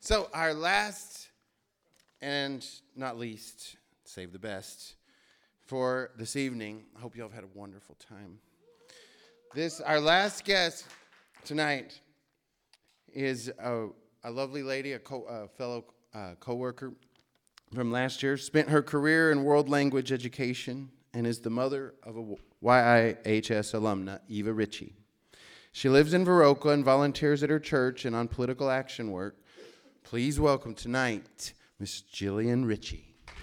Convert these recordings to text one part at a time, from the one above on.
So our last and not least, save the best, for this evening. I hope you all have had a wonderful time. Our last guest tonight is a lovely lady, a fellow co-worker from last year. Spent her career in world language education and is the mother of a YIHS alumna, Eva Ritchie. She lives in Viroqua and volunteers at her church and on political action work. Please welcome tonight, Miss Jillian Ritchie.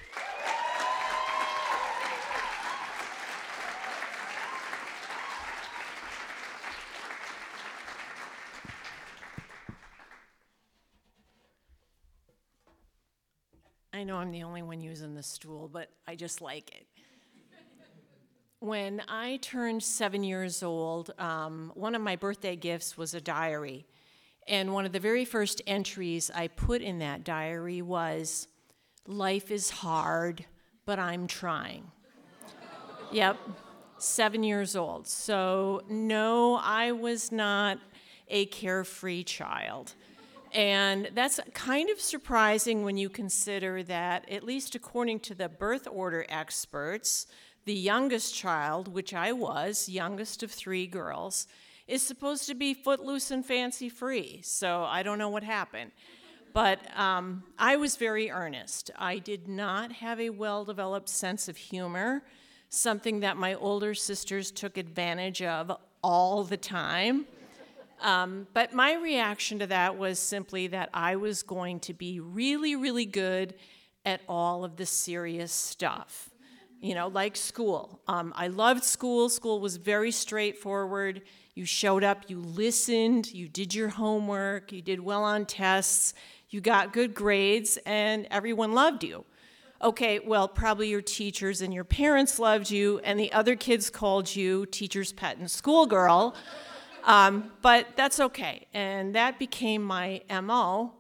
I know I'm the only one using the stool, but I just like it. When I turned 7 years old, one of my birthday gifts was a diary. And one of the very first entries I put in that diary was, "Life is hard, but I'm trying." Yep, 7 years old. So no, I was not a carefree child. And that's kind of surprising when you consider that, at least according to the birth order experts, the youngest child, which I was, youngest of 3 girls, is supposed to be footloose and fancy-free. So I don't know what happened. But I was very earnest. I did not have a well-developed sense of humor, something that my older sisters took advantage of all the time. But my reaction to that was simply that I was going to be really, really good at all of the serious stuff, like school. I loved school. School was very straightforward. You showed up, you listened, you did your homework, you did well on tests, you got good grades, and everyone loved you. Okay, well, probably your teachers and your parents loved you, and the other kids called you teacher's pet and schoolgirl. But that's okay, and that became my MO.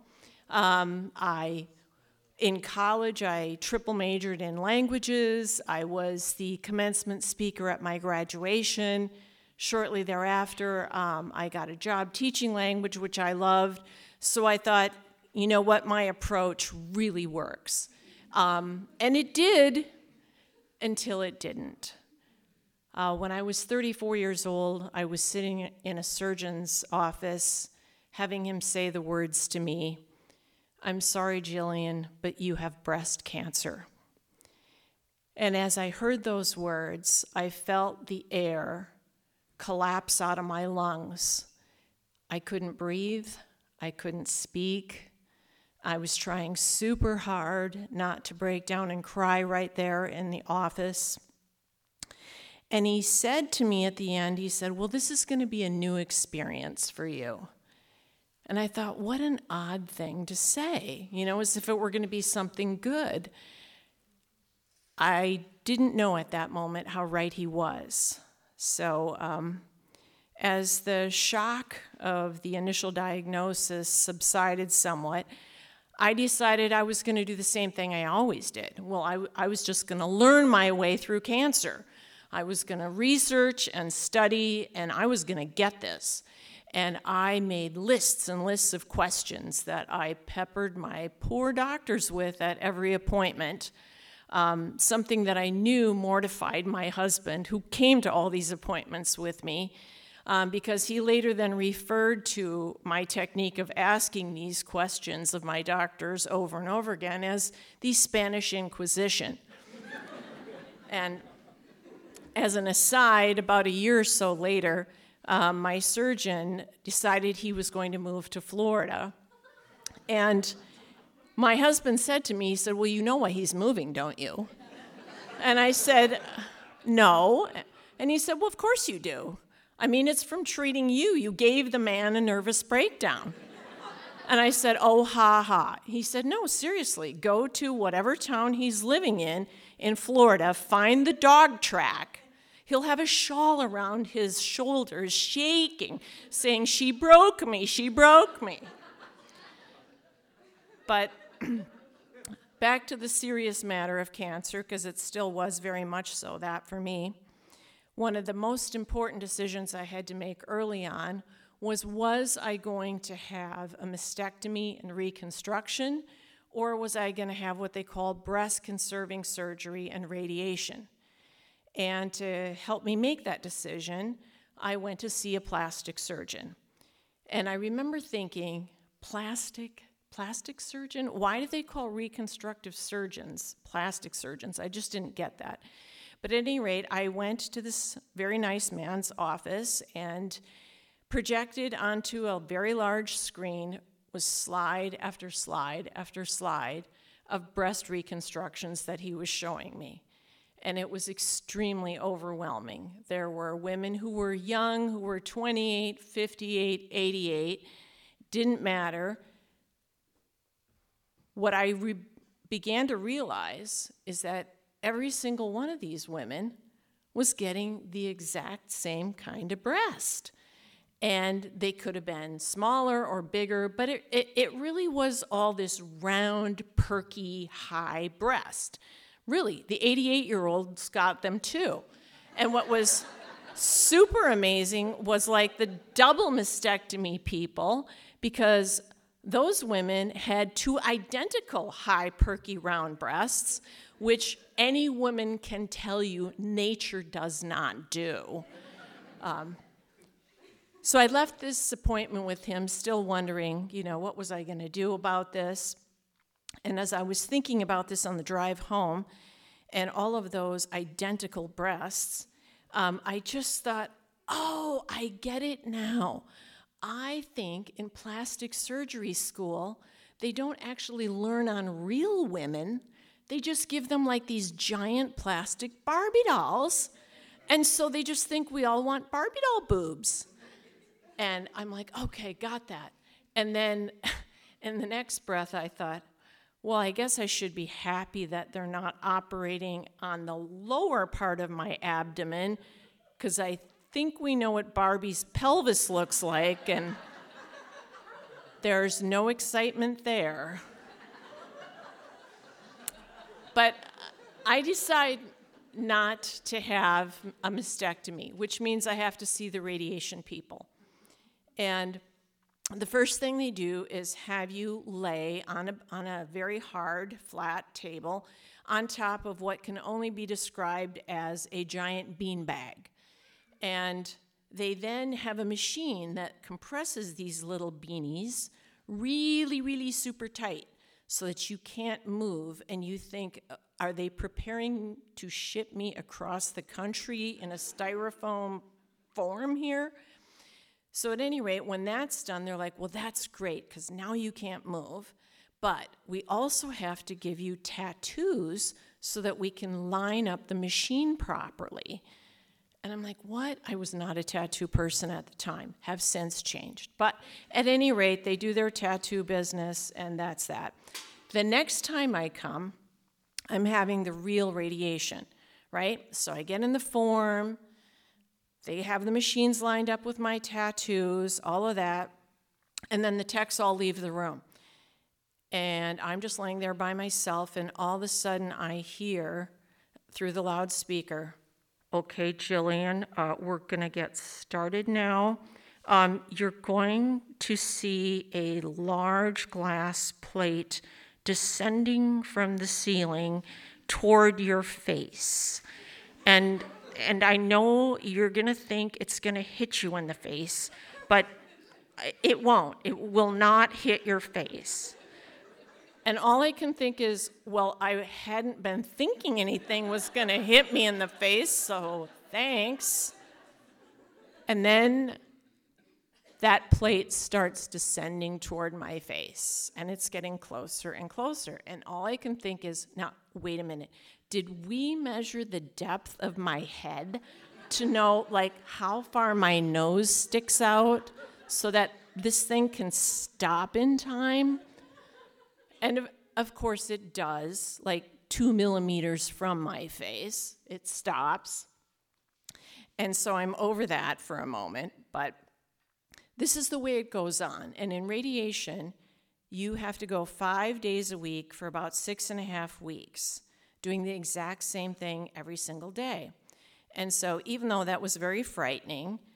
In college, I triple majored in languages. I was the commencement speaker at my graduation. Shortly thereafter, I got a job teaching language, which I loved. So I thought, you know what, my approach really works. And it did until it didn't. When I was 34 years old, I was sitting in a surgeon's office, having him say the words to me, "I'm sorry, Jillian, but you have breast cancer." And as I heard those words, I felt the air collapse out of my lungs. I couldn't breathe. I couldn't speak. I was trying super hard not to break down and cry right there in the office. And he said to me at the end, he said, "Well, this is going to be a new experience for you." And I thought, what an odd thing to say, as if it were going to be something good. I didn't know at that moment how right he was. So as the shock of the initial diagnosis subsided somewhat, I decided I was going to do the same thing I always did. Well, I was just going to learn my way through cancer. I was going to research and study, and I was going to get this. And I made lists and lists of questions that I peppered my poor doctors with at every appointment, something that I knew mortified my husband, who came to all these appointments with me, because he later then referred to my technique of asking these questions of my doctors over and over again as the Spanish Inquisition. And as an aside, about a year or so later, my surgeon decided he was going to move to Florida. And my husband said to me, he said, "Well, you know why he's moving, don't you?" And I said, "No." And he said, "Well, of course you do. I mean, it's from treating you. You gave the man a nervous breakdown." And I said, "Oh, ha, ha." He said, "No, seriously, go to whatever town he's living in Florida, find the dog track. He'll have a shawl around his shoulders, shaking, saying, 'She broke me, she broke me.'" But back to the serious matter of cancer, because it still was very much so that for me. One of the most important decisions I had to make early on was I going to have a mastectomy and reconstruction, or was I going to have what they call breast-conserving surgery and radiation? And to help me make that decision, I went to see a plastic surgeon. And I remember thinking, plastic surgeon? Why do they call reconstructive surgeons plastic surgeons? I just didn't get that. But at any rate, I went to this very nice man's office, and projected onto a very large screen was slide after slide after slide of breast reconstructions that he was showing me. And it was extremely overwhelming. There were women who were young, who were 28, 58, 88, didn't matter. What I began to realize is that every single one of these women was getting the exact same kind of breast. And they could have been smaller or bigger, but it really was all this round, perky, high breast. Really, the 88-year-olds got them too. And what was super amazing was like the double mastectomy people, because those women had two identical high, perky, round breasts, which any woman can tell you nature does not do. So I left this appointment with him still wondering, what was I going to do about this? And as I was thinking about this on the drive home and all of those identical breasts, I just thought, oh, I get it now. I think in plastic surgery school, they don't actually learn on real women. They just give them like these giant plastic Barbie dolls. And so they just think we all want Barbie doll boobs. And I'm like, okay, got that. And then in the next breath, I thought, well, I guess I should be happy that they're not operating on the lower part of my abdomen, because I think we know what Barbie's pelvis looks like, and there's no excitement there. But I decide not to have a mastectomy, which means I have to see the radiation people. And the first thing they do is have you lay on a very hard, flat table on top of what can only be described as a giant beanbag. And they then have a machine that compresses these little beanies really, really super tight so that you can't move, and you think, are they preparing to ship me across the country in a styrofoam form here? So at any rate, when that's done, they're like, well, that's great, because now you can't move. But we also have to give you tattoos so that we can line up the machine properly. And I'm like, what? I was not a tattoo person at the time, have since changed. But at any rate, they do their tattoo business, and that's that. The next time I come, I'm having the real radiation, right? So I get in the form. They have the machines lined up with my tattoos, all of that. And then the techs all leave the room. And I'm just laying there by myself, and all of a sudden I hear through the loudspeaker, okay, Jillian, we're going to get started now. You're going to see a large glass plate descending from the ceiling toward your face. And I know you're going to think it's going to hit you in the face, but it won't. It will not hit your face. And all I can think is, well, I hadn't been thinking anything was going to hit me in the face, so thanks. And then that plate starts descending toward my face, and it's getting closer and closer. And all I can think is, now, wait a minute. Did we measure the depth of my head to know, like, how far my nose sticks out so that this thing can stop in time? And of course it does, like 2 millimeters from my face. It stops. And so I'm over that for a moment, but this is the way it goes on. And in radiation, you have to go 5 days a week for about 6.5 weeks, doing the exact same thing every single day. And so even though that was very frightening,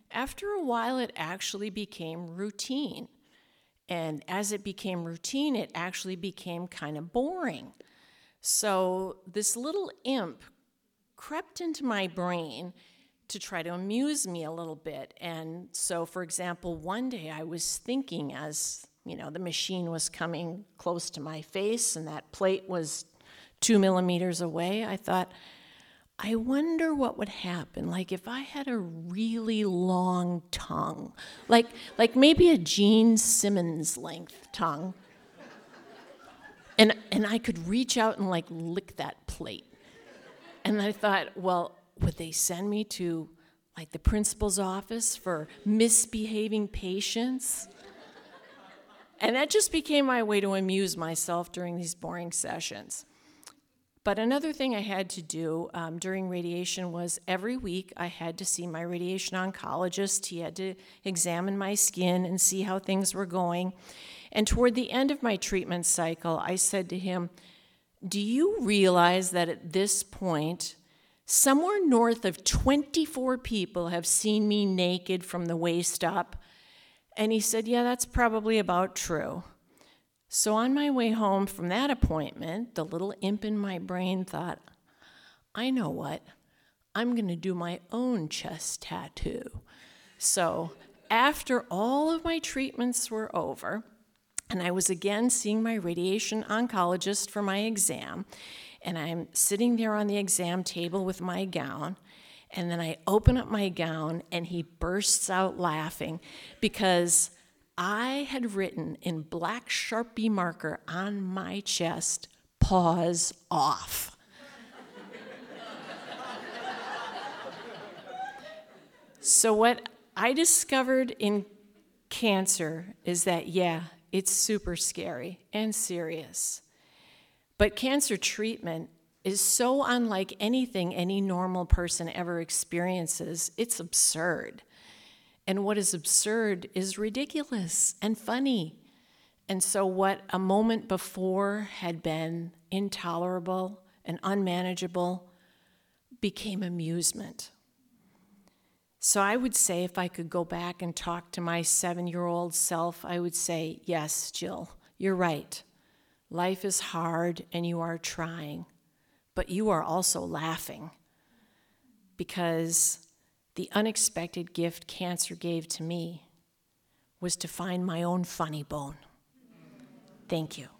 After a while, it actually became routine. And as it became routine, it actually became kind of boring. So this little imp crept into my brain to try to amuse me a little bit. And so, for example, one day I was thinking as, the machine was coming close to my face and that plate was 2 millimeters away, I thought, I wonder what would happen, like if I had a really long tongue, like maybe a Gene Simmons length tongue, and I could reach out and lick that plate. And I thought, well, would they send me to the principal's office for misbehaving patients? And that just became my way to amuse myself during these boring sessions. But another thing I had to do during radiation was every week I had to see my radiation oncologist. He had to examine my skin and see how things were going. And toward the end of my treatment cycle, I said to him, do you realize that at this point, somewhere north of 24 people have seen me naked from the waist up? And he said, yeah, that's probably about true. So on my way home from that appointment, the little imp in my brain thought, I know what, I'm going to do my own chest tattoo. So after all of my treatments were over, and I was again seeing my radiation oncologist for my exam, and I'm sitting there on the exam table with my gown, and then I open up my gown, and he bursts out laughing because I had written in black Sharpie marker on my chest, "Pause off." So what I discovered in cancer is that, yeah, it's super scary and serious. But cancer treatment is so unlike anything any normal person ever experiences, it's absurd. And what is absurd is ridiculous and funny. And so what a moment before had been intolerable and unmanageable became amusement. So I would say if I could go back and talk to my 7-year-old self, I would say, yes, Jill, you're right. Life is hard and you are trying, but you are also laughing because the unexpected gift cancer gave to me was to find my own funny bone. Thank you.